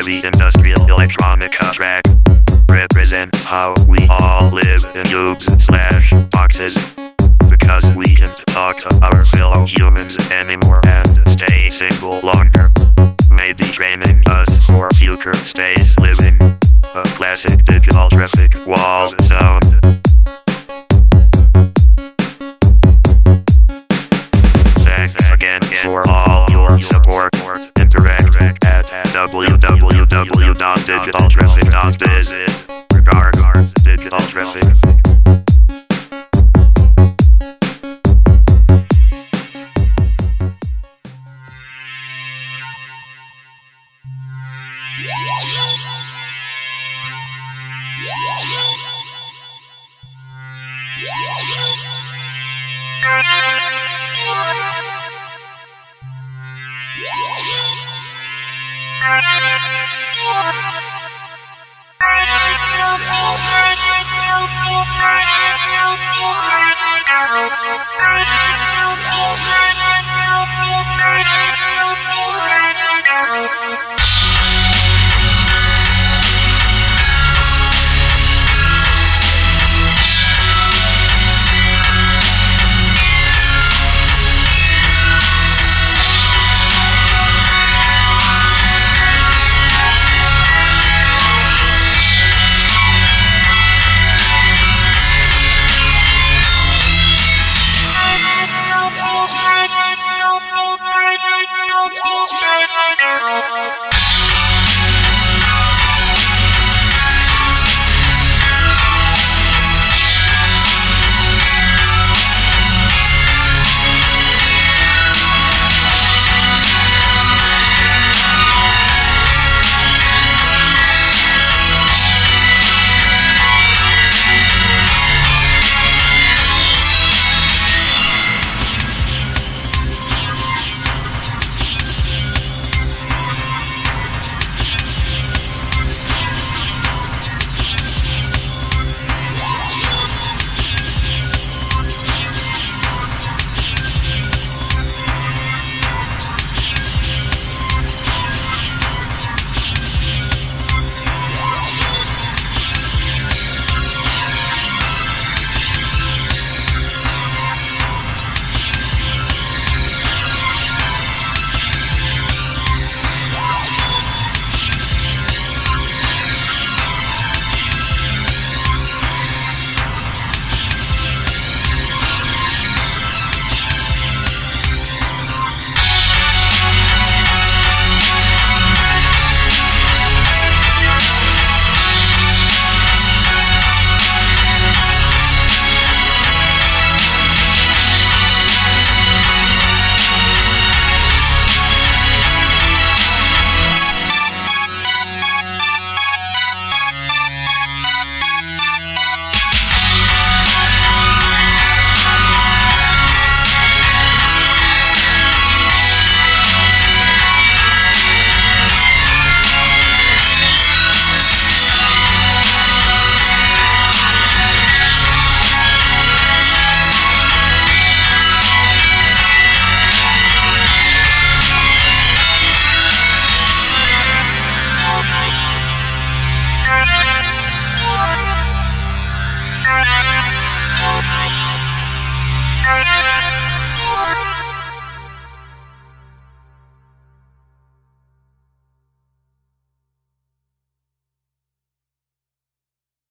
the industrial electronica track represents how we all live in cubes/boxes. Because we can't talk to our fellow humans anymore and stay single longer. Maybe training us for future space living. A classic digital traffic wall sound. Thanks again for all your support. Interact at www.digitaltraffic.biz. Regards, Digital Traffic.